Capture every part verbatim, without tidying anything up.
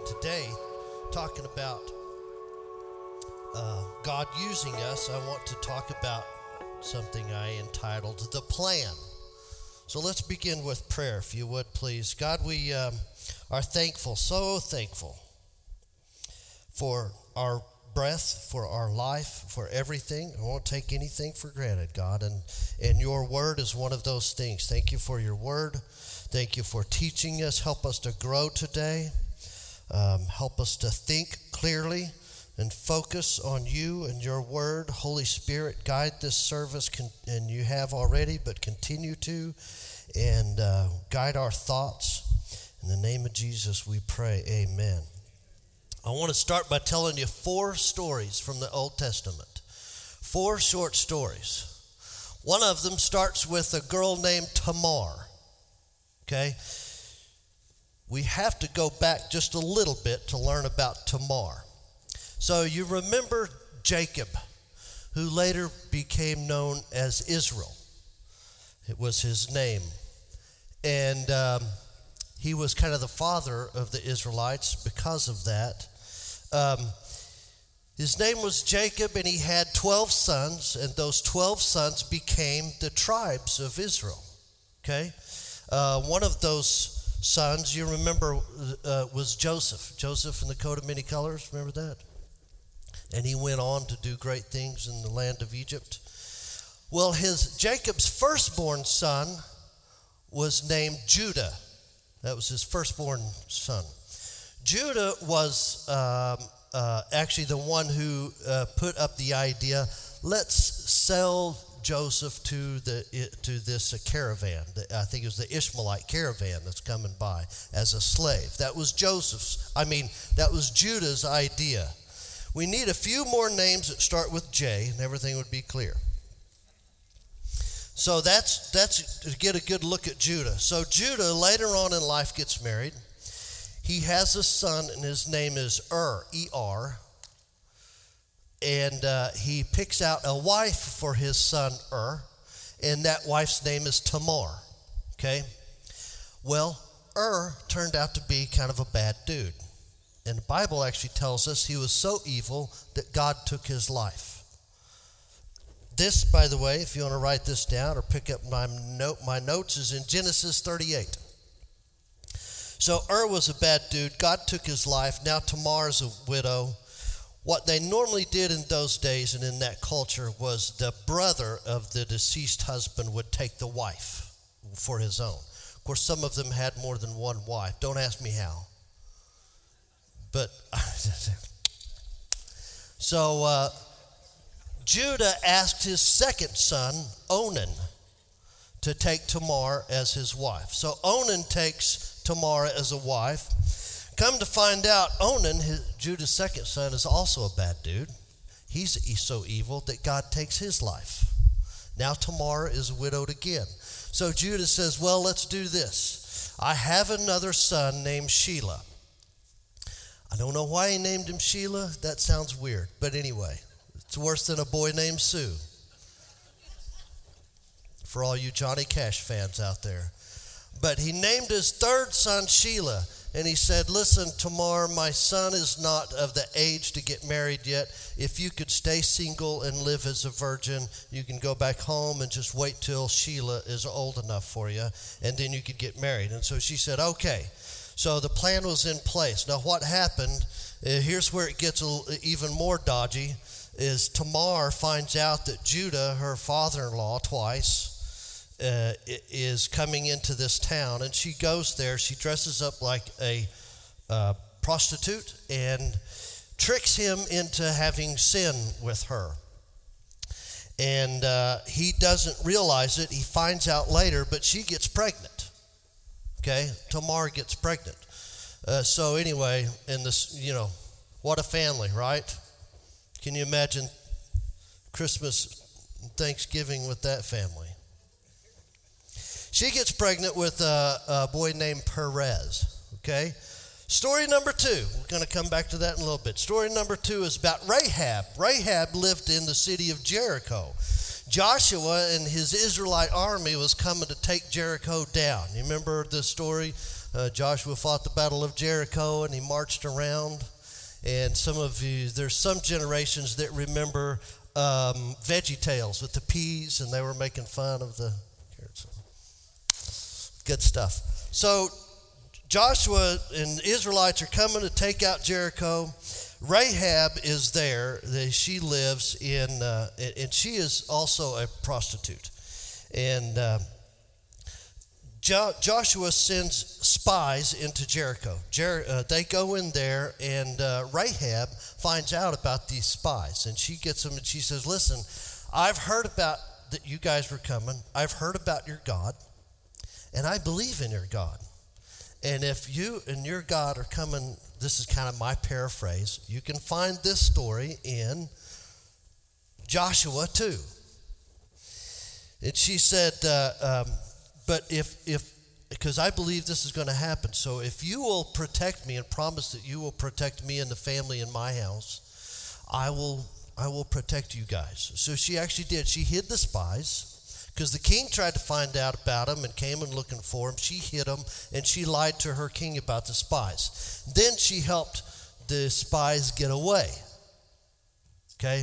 today, talking about uh, God using us, I want to talk about something I entitled The Plan. So let's begin with prayer, if you would, please. God, we um, are thankful, so thankful for our breath, for our life, for everything. I won't take anything for granted, God, and, and your word is one of those things. Thank you for your word. Thank you for teaching us. Help us to grow today. Um, help us to think clearly and focus on you and your word. Holy Spirit, guide this service, con- and you have already, but continue to, and uh, guide our thoughts. In the name of Jesus, we pray, amen. I want to start by telling you four stories from the Old Testament. Four short stories. One of them starts with a girl named Tamar. Okay? We have to go back just a little bit to learn about Tamar. So you remember Jacob, who later became known as Israel. It was his name. And um, he was kind of the father of the Israelites because of that. Um, his name was Jacob, and he had twelve sons, and those twelve sons became the tribes of Israel. Okay? Uh, one of those sons, you remember, uh, was Joseph. Joseph in the coat of many colors, remember that? And he went on to do great things in the land of Egypt. Well, his Jacob's firstborn son was named Judah. That was his firstborn son. Judah was um, uh, actually the one who uh, put up the idea, let's sell Joseph to the to this uh, caravan. I think it was the Ishmaelite caravan that's coming by as a slave. That was Joseph's, I mean, that was Judah's idea. We need a few more names that start with J, and everything would be clear. So that's that's to get a good look at Judah. So Judah later on in life gets married. He has a son, and his name is Er, E R. And uh, he picks out a wife for his son Er, and that wife's name is Tamar. Okay? Well, Er turned out to be kind of a bad dude. And the Bible actually tells us he was so evil that God took his life. This, by the way, if you want to write this down or pick up my note, my notes, is in Genesis thirty-eight. So Er was a bad dude. God took his life. Now Tamar is a widow. What they normally did in those days and in that culture was the brother of the deceased husband would take the wife for his own. Of course, some of them had more than one wife. Don't ask me how. But so uh, Judah asked his second son, Onan, to take Tamar as his wife. So Onan takes Tamar as a wife. Come to find out, Onan, his, Judah's second son, is also a bad dude. He's, he's so evil that God takes his life. Now Tamar is widowed again. So Judah says, well, let's do this. I have another son named Shelah. I don't know why he named him Shelah. That sounds weird. But anyway, it's worse than a boy named Sue. For all you Johnny Cash fans out there. But he named his third son Shelah. And he said, listen, Tamar, my son is not of the age to get married yet. If you could stay single and live as a virgin, you can go back home and just wait till Shelah is old enough for you, and then you could get married. And so she said, okay. So the plan was in place. Now what happened, uh, here's where it gets a, even more dodgy, is Tamar finds out that Judah, her father-in-law twice, Uh, is coming into this town, and she goes there. She dresses up like a uh, prostitute and tricks him into having sin with her. And uh, he doesn't realize it. He finds out later, but she gets pregnant. Okay, Tamar gets pregnant. Uh, so anyway, in this, you know, what a family, right? Can you imagine Christmas and Thanksgiving with that family? She gets pregnant with a, a boy named Perez, okay? Story number two, we're going to come back to that in a little bit. Story number two is about Rahab. Rahab lived in the city of Jericho. Joshua and his Israelite army was coming to take Jericho down. You remember the story? uh, Joshua fought the Battle of Jericho, and he marched around. And some of you, there's some generations that remember um, Veggie Tales with the peas, and they were making fun of the carrots. Good stuff. So Joshua and the Israelites are coming to take out Jericho. Rahab is there. She lives in, uh, and she is also a prostitute. And uh, jo- Joshua sends spies into Jericho. Jer- uh, they go in there, and uh, Rahab finds out about these spies. And she gets them, and she says, listen, I've heard about that you guys were coming. I've heard about your God, and I believe in your God. And if you and your God are coming, this is kind of my paraphrase, you can find this story in Joshua two. And she said, uh, um, but if, if, because I believe this is going to happen, so if you will protect me and promise that you will protect me and the family in my house, I will, I will protect you guys. So she actually did. She hid the spies, because the king tried to find out about them and came and looking for them. She hid them, and she lied to her king about the spies. Then she helped the spies get away. Okay?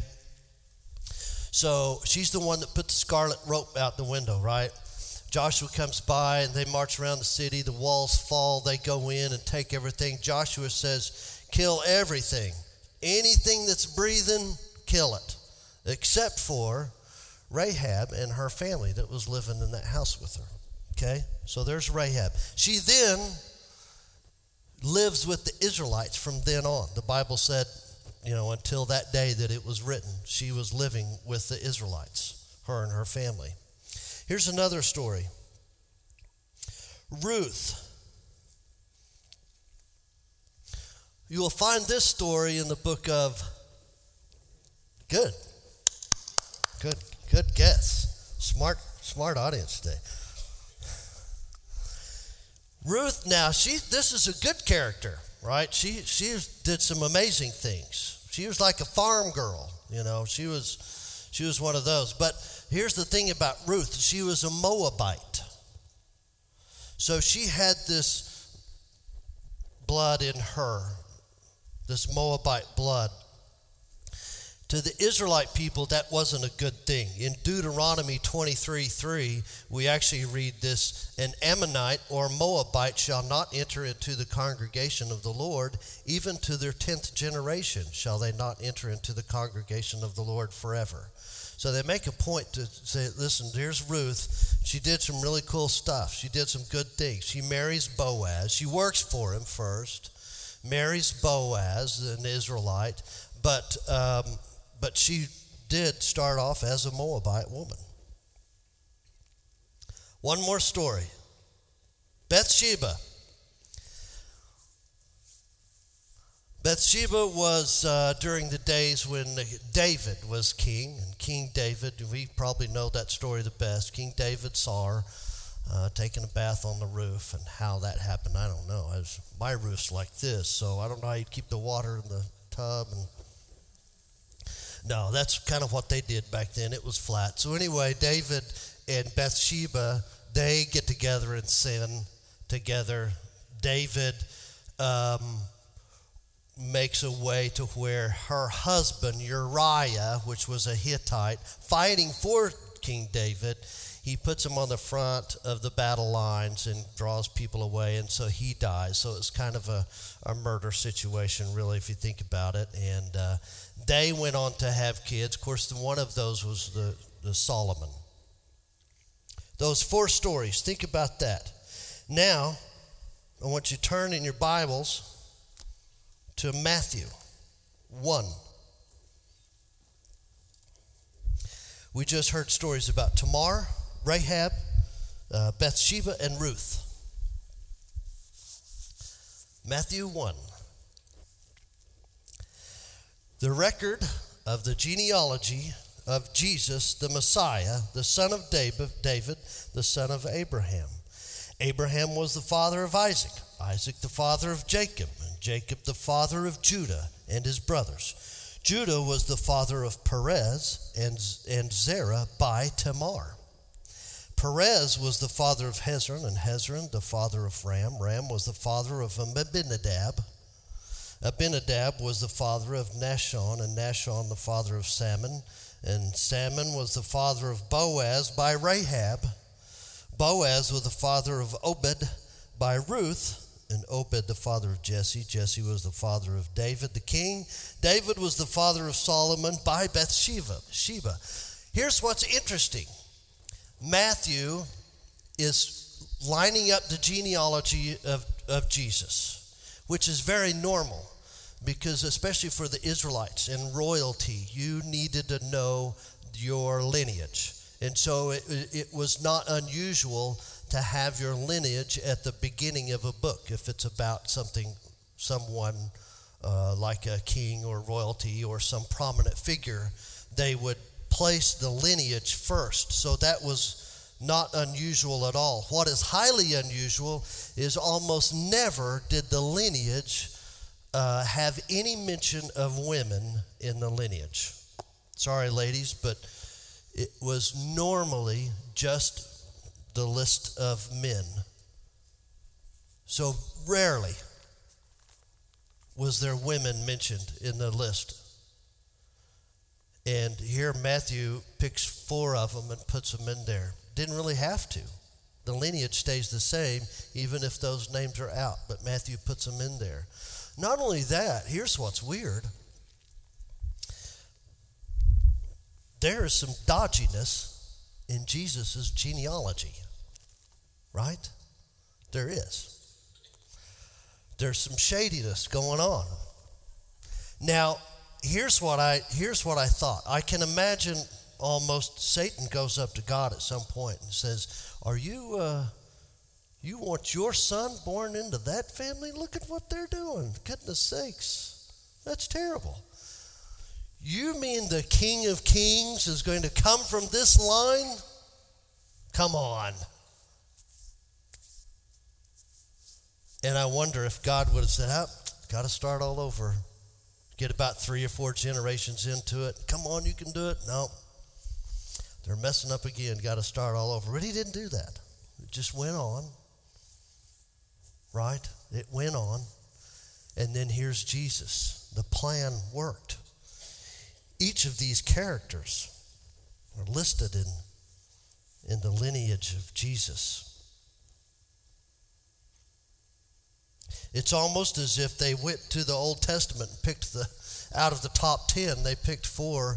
So she's the one that put the scarlet rope out the window, right? Joshua comes by, and they march around the city. The walls fall. They go in and take everything. Joshua says, kill everything. Anything that's breathing, kill it. Except for Rahab and her family that was living in that house with her. Okay? So there's Rahab. She then lives with the Israelites from then on. The Bible said, you know, until that day that it was written, she was living with the Israelites, her and her family. Here's another story. Ruth. You will find this story in the book of, good, good, good guess. Smart, smart audience today. Ruth, now, she, this is a good character, right? She, she did some amazing things. She was like a farm girl, you know. She was, she was one of those. But here's the thing about Ruth. She was a Moabite. So she had this blood in her, this Moabite blood. To the Israelite people, that wasn't a good thing. In Deuteronomy twenty-three three, we actually read this, an Ammonite or Moabite shall not enter into the congregation of the Lord, even to their tenth generation shall they not enter into the congregation of the Lord forever. So they make a point to say, listen, here's Ruth. She did some really cool stuff. She did some good things. She marries Boaz. She works for him first, marries Boaz, an Israelite, but um, but she did start off as a Moabite woman. One more story. Bathsheba. Bathsheba was uh, during the days when David was king, and King David, we probably know that story the best. King David saw her uh, taking a bath on the roof, and how that happened, I don't know. I was, my roof's like this, so I don't know how you'd keep the water in the tub. And no, that's kind of what they did back then. It was flat. So anyway, David and Bathsheba, they get together and sin together. David um, makes a way to where her husband, Uriah, which was a Hittite, fighting for King David, he puts him on the front of the battle lines and draws people away, and so he dies. So it's kind of a, a murder situation, really, if you think about it. And uh, they went on to have kids. Of course, the, one of those was the, the Solomon. Those four stories, think about that. Now, I want you to turn in your Bibles to Matthew one. We just heard stories about Tamar, Rahab, uh, Bathsheba, and Ruth. Matthew one. The record of the genealogy of Jesus, the Messiah, the son of David, David, the son of Abraham. Abraham was the father of Isaac, Isaac the father of Jacob, and Jacob the father of Judah and his brothers. Judah was the father of Perez and, and Zerah by Tamar. Perez was the father of Hezron, and Hezron the father of Ram. Ram was the father of Abinadab. Abinadab was the father of Nahshon, and Nahshon the father of Salmon. And Salmon was the father of Boaz by Rahab. Boaz was the father of Obed by Ruth, and Obed the father of Jesse. Jesse was the father of David the king. David was the father of Solomon by Bathsheba. Sheba. Here's what's interesting. Matthew is lining up the genealogy of, of Jesus, which is very normal because especially for the Israelites in royalty, you needed to know your lineage. And so it, it was not unusual to have your lineage at the beginning of a book if it's about something, someone uh, like a king or royalty or some prominent figure. They would place the lineage first. So that was not unusual at all. What is highly unusual is almost never did the lineage uh, have any mention of women in the lineage. Sorry, ladies, but it was normally just the list of men. So rarely was there women mentioned in the list. And here Matthew picks four of them and puts them in there. Didn't really have to. The lineage stays the same even if those names are out, but Matthew puts them in there. Not only that, here's what's weird. There is some dodginess in Jesus' genealogy, right? There is. There's some shadiness going on. Now, here's what I here's what I thought. I can imagine almost Satan goes up to God at some point and says, "Are you uh, you want your son born into that family? Look at what they're doing. Goodness sakes, that's terrible. You mean the King of Kings is going to come from this line? Come on." And I wonder if God would have said, "Oh, got to start all over. Get about three or four generations into it. Come on, you can do it." No. They're messing up again. Got to start all over. But he didn't do that. It just went on. Right? It went on. And then here's Jesus. The plan worked. Each of these characters are listed in, in the lineage of Jesus. It's almost as if they went to the Old Testament and picked the, out of the top ten, they picked four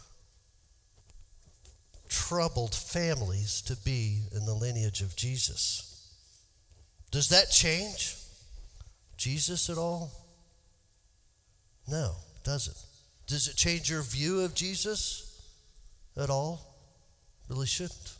troubled families to be in the lineage of Jesus. Does that change Jesus at all? No, it doesn't. Does it change your view of Jesus at all? Really shouldn't.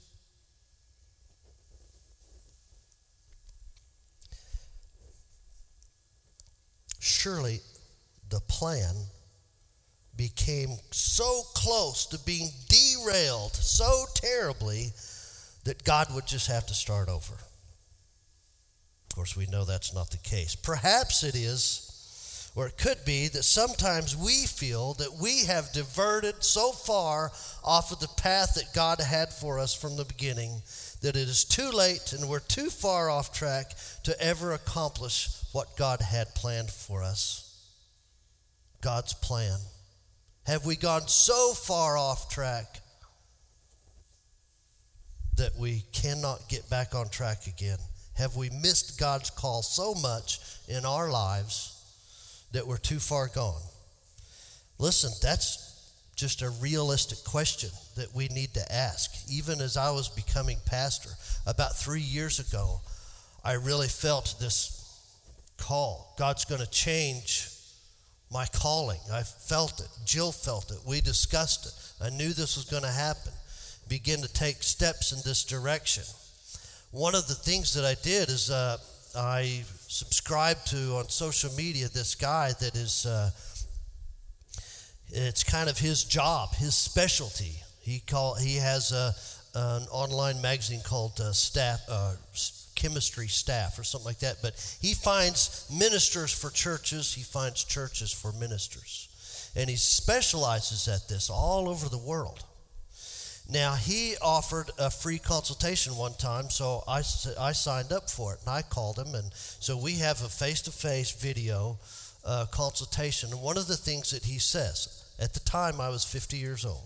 Surely the plan became so close to being derailed so terribly that God would just have to start over. Of course, we know that's not the case. Perhaps it is, or it could be, that sometimes we feel that we have diverted so far off of the path that God had for us from the beginning that it is too late and we're too far off track to ever accomplish what God had planned for us. God's plan. Have we gone so far off track that we cannot get back on track again? Have we missed God's call so much in our lives that we're too far gone? Listen, that's just a realistic question that we need to ask. Even as I was becoming pastor, about three years ago, I really felt this call. God's going to change my calling. I felt it. Jill felt it. We discussed it. I knew this was going to happen. Begin to take steps in this direction. One of the things that I did is uh, I subscribed to on social media this guy that is, uh, it's kind of his job, his specialty. He call he has a, an online magazine called uh, Staff. Uh, Chemistry Staff or something like that, but he finds ministers for churches, he finds churches for ministers, and he specializes at this all over the world. Now, he offered a free consultation one time, so I, I signed up for it, and I called him, and so we have a face-to-face video uh, consultation. And one of the things that he says, at the time I was fifty years old,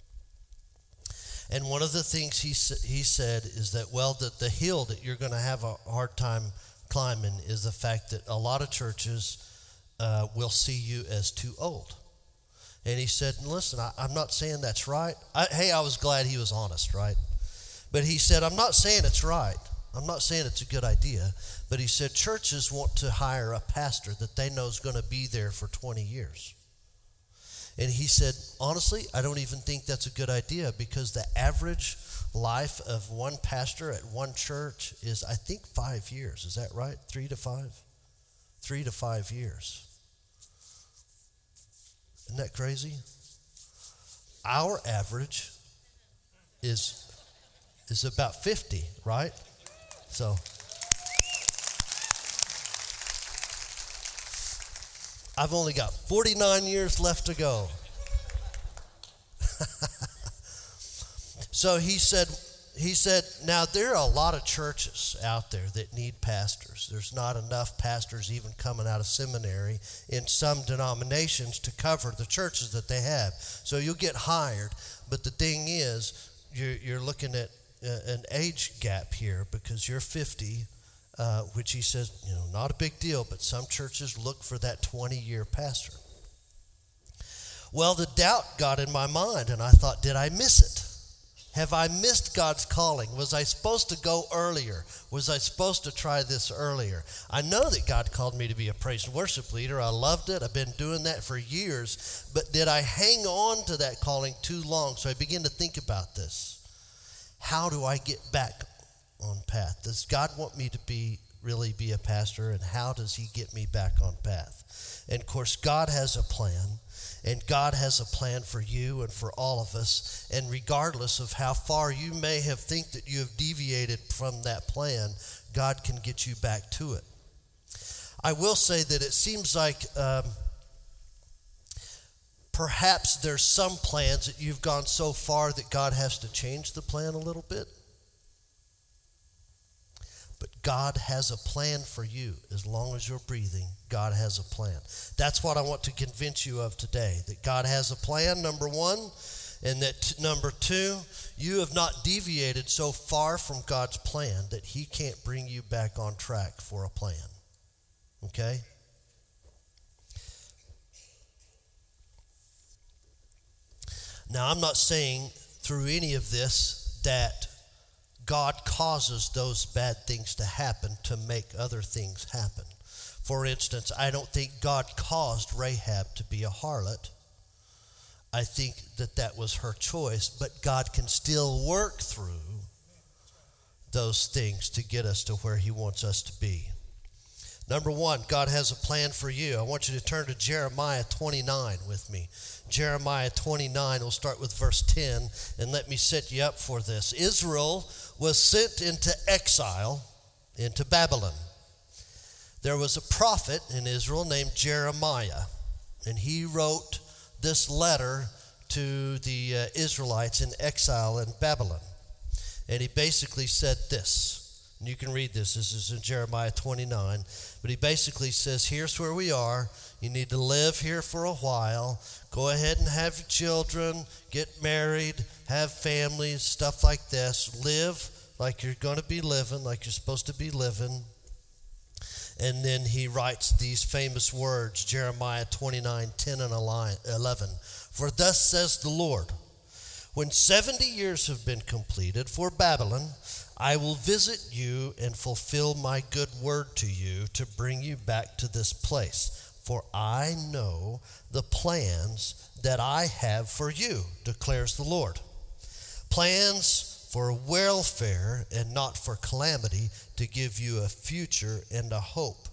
and one of the things he he said is that, well, that the hill that you're going to have a hard time climbing is the fact that a lot of churches uh, will see you as too old. And he said, listen, I, I'm not saying that's right. I, hey, I was glad he was honest, right? But he said, I'm not saying it's right. I'm not saying it's a good idea. But he said, churches want to hire a pastor that they know is going to be there for twenty years. And he said, honestly, I don't even think that's a good idea, because the average life of one pastor at one church is, I think, five years. Is that right? Three to five? Three to five years. Isn't that crazy? Our average is, is about fifty, right? So I've only got forty-nine years left to go. So he said, he said, now there are a lot of churches out there that need pastors. There's not enough pastors even coming out of seminary in some denominations to cover the churches that they have. So you'll get hired, but the thing is, you're, you're looking at uh, an age gap here, because you're fifty. Uh, which he says, you know, not a big deal, but some churches look for that twenty-year pastor. Well, the doubt got in my mind, and I thought, did I miss it? Have I missed God's calling? Was I supposed to go earlier? Was I supposed to try this earlier? I know that God called me to be a praise and worship leader. I loved it. I've been doing that for years. But did I hang on to that calling too long? So I began to think about this. How do I get back on path? Does God want me to be really be a pastor, and how does he get me back on path? And of course, God has a plan, and God has a plan for you and for all of us. And regardless of how far you may have think that you have deviated from that plan, God can get you back to it. I will say that it seems like um, perhaps there's some plans that you've gone so far that God has to change the plan a little bit. But God has a plan for you. As long as you're breathing, God has a plan. That's what I want to convince you of today, that God has a plan, number one, and that t- number two, you have not deviated so far from God's plan that he can't bring you back on track for a plan. Okay? Now, I'm not saying through any of this that God causes those bad things to happen to make other things happen. For instance, I don't think God caused Rahab to be a harlot. I think that that was her choice, but God can still work through those things to get us to where he wants us to be. Number one, God has a plan for you. I want you to turn to Jeremiah twenty-nine with me. Jeremiah twenty-nine, we'll start with verse ten, and let me set you up for this. Israel was sent into exile into Babylon. There was a prophet in Israel named Jeremiah, and he wrote this letter to the uh, Israelites in exile in Babylon. And he basically said this. And you can read this. This is in Jeremiah twenty-nine. But he basically says, here's where we are. You need to live here for a while. Go ahead and have your children, get married, have families, stuff like this. Live like you're going to be living, like you're supposed to be living. And then he writes these famous words, Jeremiah twenty-nine, ten and eleven. For thus says the Lord, when seventy years have been completed for Babylon, I will visit you and fulfill my good word to you to bring you back to this place. For I know the plans that I have for you, declares the Lord. Plans for welfare and not for calamity, to give you a future and a hope.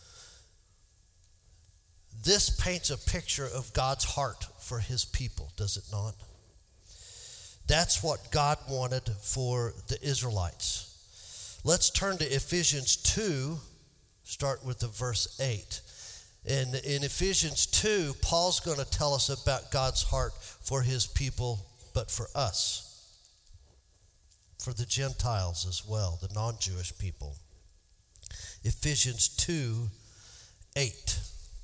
This paints a picture of God's heart for his people, does it not? That's what God wanted for the Israelites. Let's turn to Ephesians two, start with the verse eight. And in Ephesians two, Paul's going to tell us about God's heart for his people, but for us. for the Gentiles as well, the non-Jewish people. Ephesians two, eight.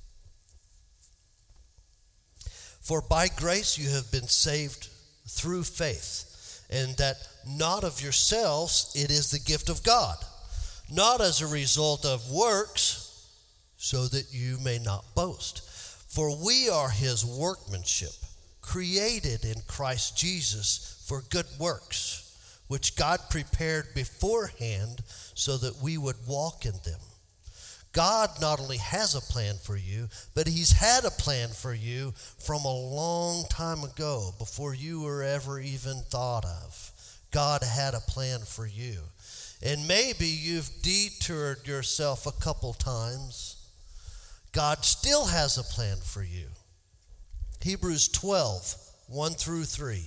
For by grace you have been saved through faith, and that not of yourselves, it is the gift of God, not as a result of works, so that you may not boast. For we are his workmanship, created in Christ Jesus for good works, which God prepared beforehand so that we would walk in them. God not only has a plan for you, but he's had a plan for you from a long time ago, before you were ever even thought of. God had a plan for you. And maybe you've detoured yourself a couple times. God still has a plan for you. Hebrews twelve, one through three.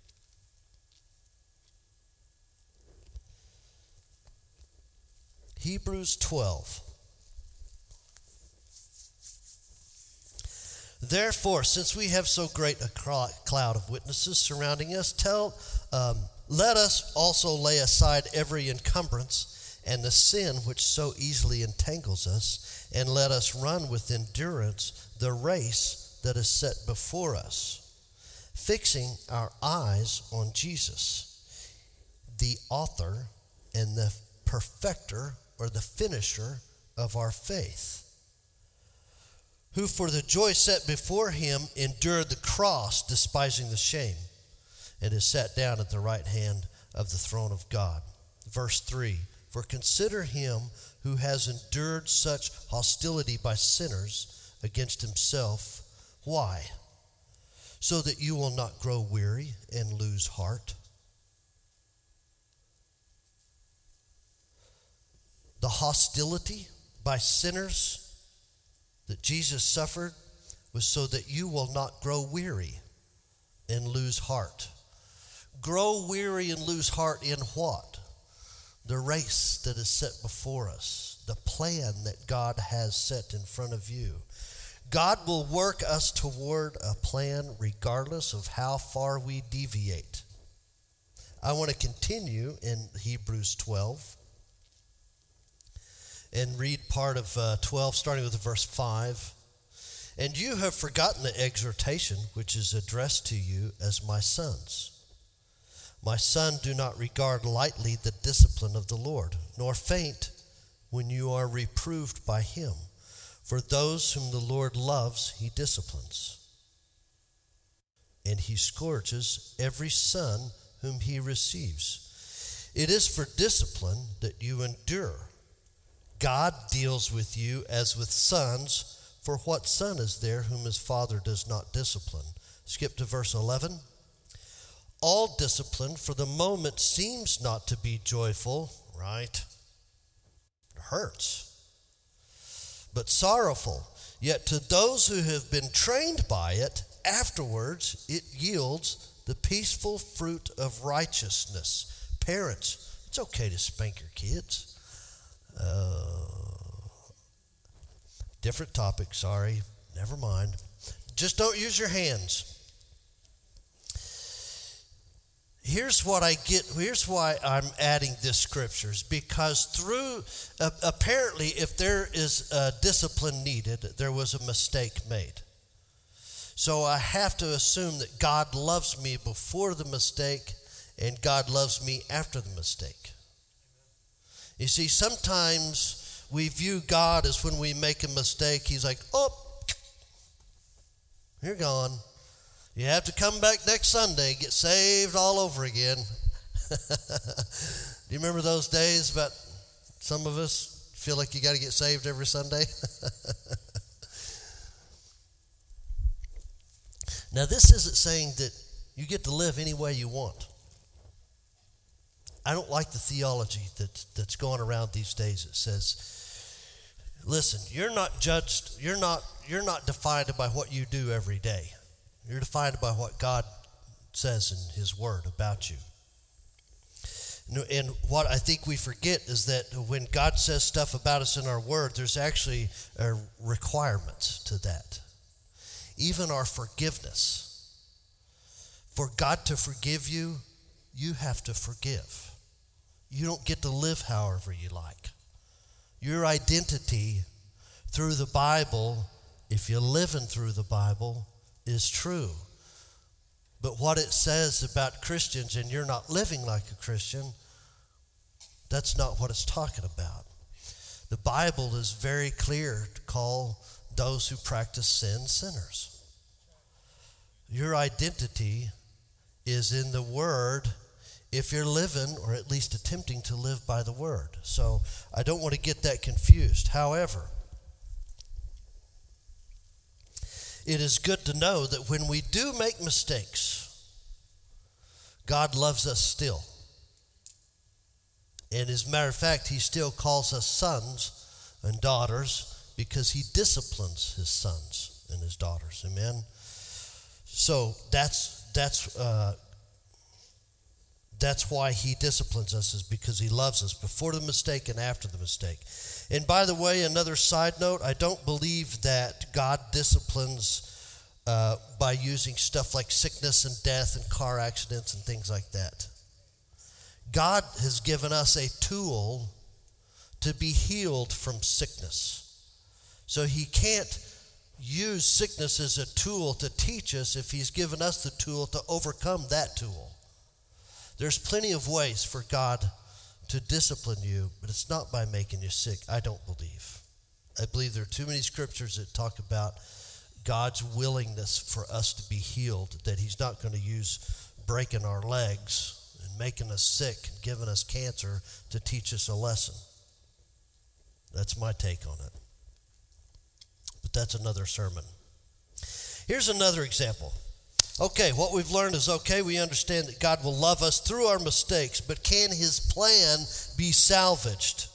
Hebrews twelve. Therefore, since we have so great a cloud of witnesses surrounding us, tell, um, let us also lay aside every encumbrance and the sin which so easily entangles us, and let us run with endurance the race that is set before us, fixing our eyes on Jesus, the author and the perfecter, or the finisher of our faith, who for the joy set before him endured the cross, despising the shame, and is sat down at the right hand of the throne of God. Verse three, for consider him who has endured such hostility by sinners against himself. Why? So that you will not grow weary and lose heart. The hostility by sinners that Jesus suffered was so that you will not grow weary and lose heart. Grow weary and lose heart in what? The race that is set before us, the plan that God has set in front of you. God will work us toward a plan regardless of how far we deviate. I want to continue in Hebrews twelve. And read part of uh, twelve, starting with verse five. And you have forgotten the exhortation which is addressed to you as my sons. My son, do not regard lightly the discipline of the Lord, nor faint when you are reproved by him. For those whom the Lord loves, he disciplines. And he scourges every son whom he receives. It is for discipline that you endure. God deals with you as with sons, for what son is there whom his father does not discipline? Skip to verse eleven. All discipline for the moment seems not to be joyful, right? It hurts. But sorrowful. Yet to those who have been trained by it, afterwards it yields the peaceful fruit of righteousness. Parents, it's okay to spank your kids. Uh, different topic, sorry. Never mind. Just don't use your hands. Here's what I get. Here's why I'm adding this scriptures. Because through, uh, apparently, if there is a discipline needed, there was a mistake made. So I have to assume that God loves me before the mistake and God loves me after the mistake. You see, sometimes we view God as when we make a mistake, he's like, oh, you're gone. You have to come back next Sunday, get saved all over again. Do you remember those days about some of us feel like you got to get saved every Sunday? Now, this isn't saying that you get to live any way you want. I don't like the theology that, that's going around these days. It says, listen, you're not judged, you're not, you're not defined by what you do every day. You're defined by what God says in his word about you. And what I think we forget is that when God says stuff about us in our word, there's actually a requirements to that. Even our forgiveness. For God to forgive you, you have to forgive. You don't get to live however you like. Your identity through the Bible, if you're living through the Bible, is true. But what it says about Christians and you're not living like a Christian, that's not what it's talking about. The Bible is very clear to call those who practice sin sinners. Your identity is in the Word if you're living, or at least attempting to live by the Word. So I don't want to get that confused. However, it is good to know that when we do make mistakes, God loves us still. And as a matter of fact, he still calls us sons and daughters because he disciplines his sons and his daughters. Amen? So that's that's uh, that's why he disciplines us, is because he loves us before the mistake and after the mistake. And by the way, another side note, I don't believe that God disciplines uh, by using stuff like sickness and death and car accidents and things like that. God has given us a tool to be healed from sickness. So he can't use sickness as a tool to teach us if he's given us the tool to overcome that tool. There's plenty of ways for God to discipline you, but it's not by making you sick, I don't believe. I believe there are too many scriptures that talk about God's willingness for us to be healed, that he's not going to use breaking our legs and making us sick and giving us cancer to teach us a lesson. That's my take on it. But that's another sermon. Here's another example. Okay, what we've learned is, okay, we understand that God will love us through our mistakes, but can his plan be salvaged?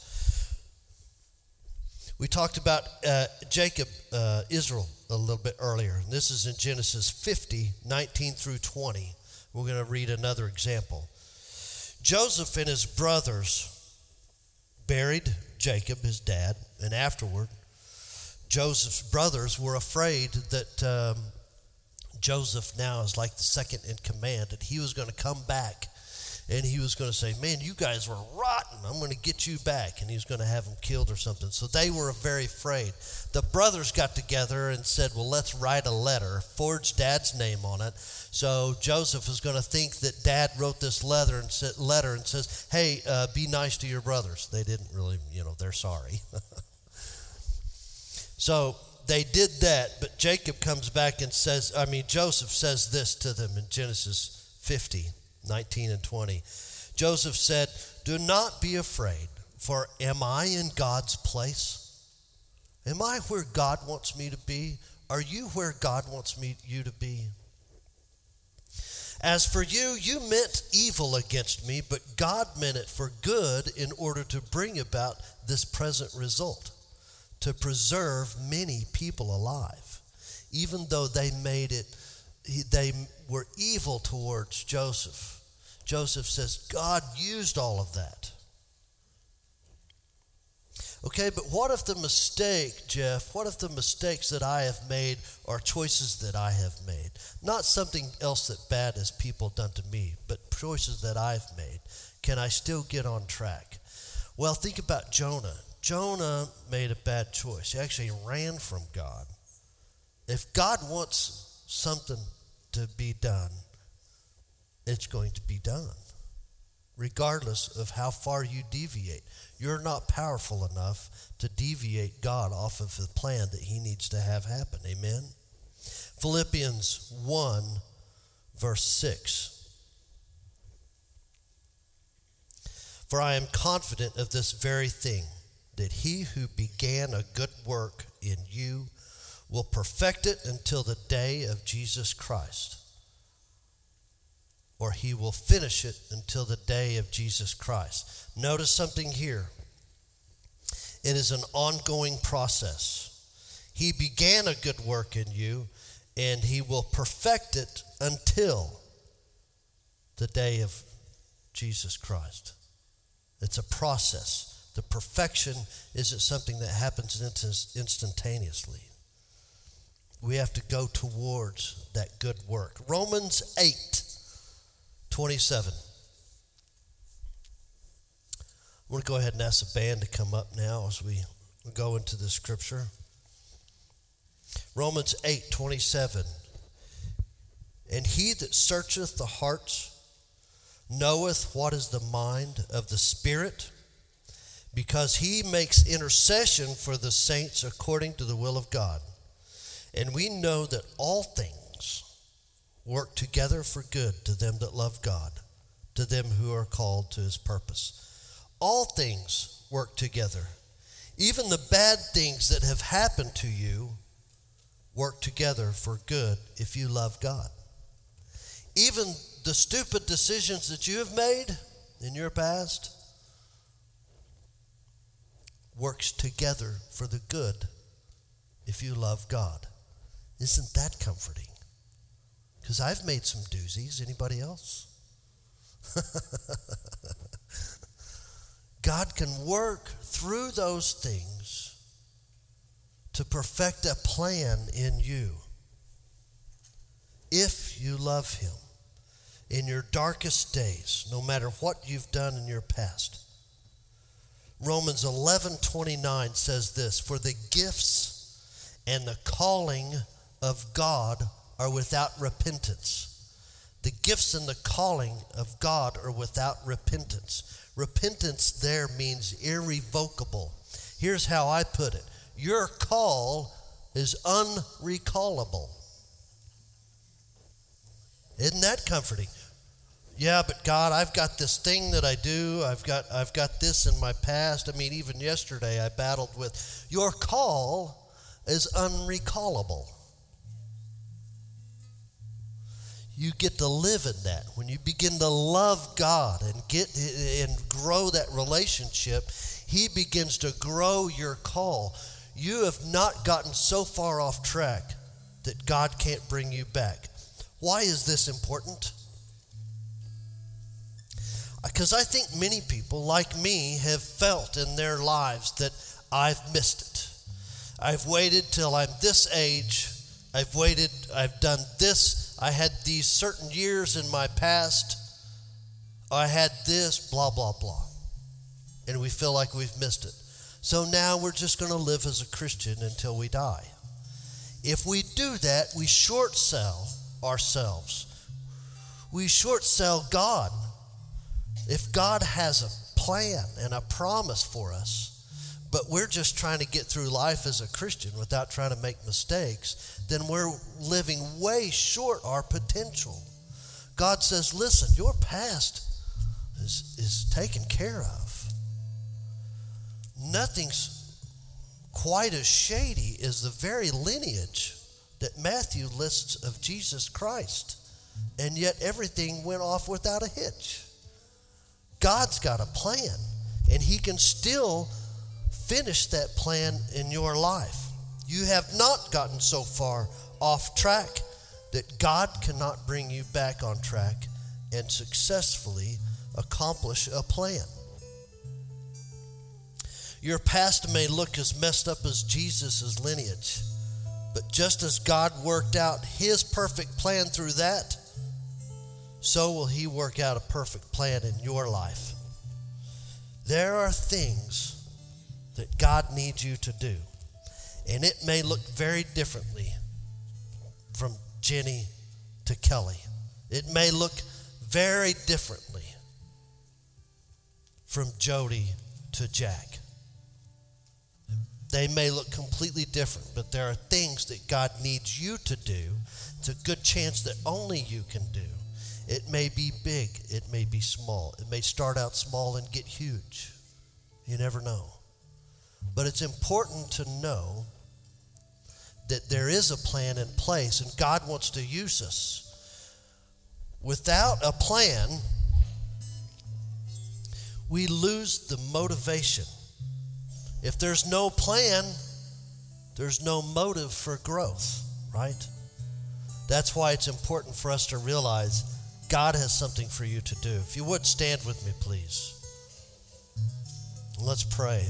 We talked about uh, Jacob, uh, Israel, a little bit earlier. And this is in Genesis fifty, nineteen through twenty. We're going to read another example. Joseph and his brothers buried Jacob, his dad, and afterward, Joseph's brothers were afraid that um, Joseph now is like the second in command, and he was going to come back, and he was going to say, man, you guys were rotten. I'm going to get you back, and he was going to have them killed or something. So they were very afraid. The brothers got together and said, well, let's write a letter, forge Dad's name on it. So Joseph is going to think that Dad wrote this letter and, said, letter and says, hey, uh, be nice to your brothers. They didn't really, you know, they're sorry. So they did that, but Jacob comes back and says, I mean, Joseph says this to them in Genesis fifty, nineteen and twenty. Joseph said, do not be afraid, for am I in God's place? Am I where God wants me to be? Are you where God wants me you to be? As for you, you meant evil against me, but God meant it for good in order to bring about this present result, to preserve many people alive. Even though they made it, they were evil towards Joseph. Joseph says, God used all of that. Okay, but what if the mistake, Jeff, what if the mistakes that I have made are choices that I have made? Not something else that bad as people done to me, but choices that I've made. Can I still get on track? Well, think about Jonah. Jonah made a bad choice. He actually ran from God. If God wants something to be done, it's going to be done, regardless of how far you deviate. You're not powerful enough to deviate God off of the plan that he needs to have happen. Amen? Philippians one, verse six. For I am confident of this very thing, that he who began a good work in you will perfect it until the day of Jesus Christ. Or he will finish it until the day of Jesus Christ. Notice something here. It is an ongoing process. He began a good work in you, and he will perfect it until the day of Jesus Christ. It's a process. The perfection isn't something that happens instantaneously. We have to go towards that good work. Romans eight, twenty-seven. I want to go ahead and ask the band to come up now as we go into the scripture. Romans eight twenty-seven. And he that searcheth the hearts knoweth what is the mind of the Spirit, because he makes intercession for the saints according to the will of God. And we know that all things work together for good to them that love God, to them who are called to his purpose. All things work together. Even the bad things that have happened to you work together for good if you love God. Even the stupid decisions that you have made in your past works together for the good if you love God. Isn't that comforting? Because I've made some doozies. Anybody else? God can work through those things to perfect a plan in you if you love him in your darkest days, no matter what you've done in your past. Romans eleven twenty-nine says this, for the gifts and the calling of God are without repentance. The gifts and the calling of God are without repentance. Repentance there means irrevocable. Here's how I put it. Your call is unrecallable. Isn't that comforting? Yeah, but God, I've got this thing that I do. I've got I've got this in my past. I mean, even yesterday I battled with. Your call is unrecallable. You get to live in that. When you begin to love God and get and grow that relationship, he begins to grow your call. You have not gotten so far off track that God can't bring you back. Why is this important? Because I think many people, like me, have felt in their lives that I've missed it. I've waited till I'm this age. I've waited, I've done this. I had these certain years in my past. I had this, blah, blah, blah. And we feel like we've missed it. So now we're just going to live as a Christian until we die. If we do that, we short sell ourselves. We short sell God. If God has a plan and a promise for us, but we're just trying to get through life as a Christian without trying to make mistakes, then we're living way short our potential. God says, listen, your past is, is taken care of. Nothing's quite as shady as the very lineage that Matthew lists of Jesus Christ. And yet everything went off without a hitch. God's got a plan, and he can still finish that plan in your life. You have not gotten so far off track that God cannot bring you back on track and successfully accomplish a plan. Your past may look as messed up as Jesus' lineage, but just as God worked out his perfect plan through that, so will he work out a perfect plan in your life. There are things that God needs you to do, and it may look very differently from Jenny to Kelly. It may look very differently from Jody to Jack. They may look completely different, but there are things that God needs you to do. It's a good chance that only you can do. It may be big, it may be small. It may start out small and get huge. You never know. But it's important to know that there is a plan in place, and God wants to use us. Without a plan, we lose the motivation. If there's no plan, there's no motive for growth, right? That's why it's important for us to realize God has something for you to do. If you would, stand with me, please. Let's pray.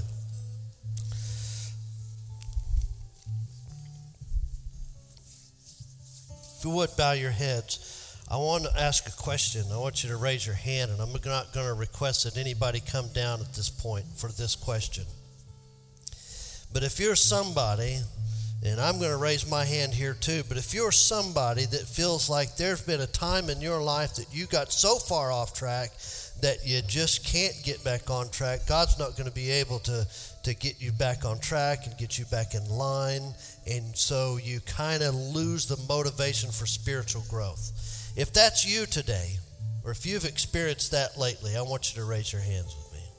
If you would, bow your heads. I want to ask a question. I want you to raise your hand, and I'm not going to request that anybody come down at this point for this question. But if you're somebody, and I'm going to raise my hand here too, but if you're somebody that feels like there's been a time in your life that you got so far off track that you just can't get back on track, God's not going to be able to, to get you back on track and get you back in line, and so you kind of lose the motivation for spiritual growth. If that's you today, or if you've experienced that lately, I want you to raise your hands with me.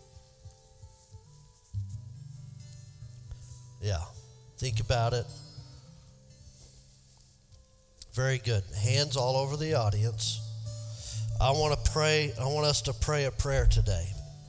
Yeah, think about it. Very good. Hands all over the audience. I want to pray. I want us to pray a prayer today.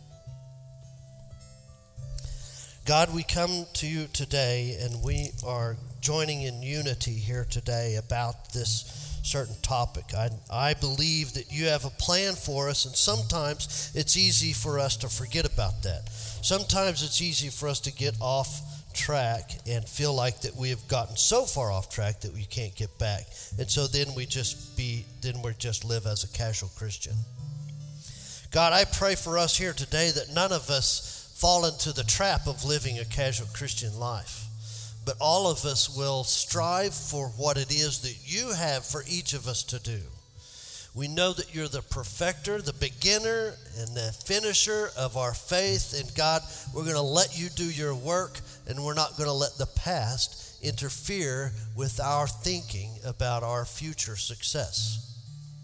God, we come to you today, and we are joining in unity here today about this certain topic. I, I believe that you have a plan for us, and sometimes it's easy for us to forget about that. Sometimes it's easy for us to get off track and feel like that we have gotten so far off track that we can't get back. And so then we just be, then we just live as a casual Christian. God, I pray for us here today that none of us fall into the trap of living a casual Christian life, but all of us will strive for what it is that you have for each of us to do. We know that you're the perfecter, the beginner, and the finisher of our faith. And God, we're going to let you do your work, and we're not going to let the past interfere with our thinking about our future success.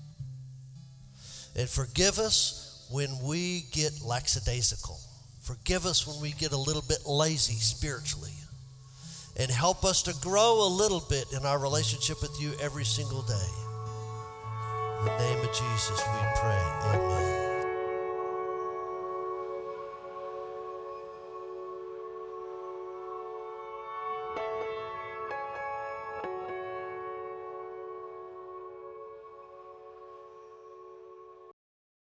And forgive us when we get lackadaisical. Forgive us when we get a little bit lazy spiritually. And help us to grow a little bit in our relationship with you every single day. In the name of Jesus we pray. Amen.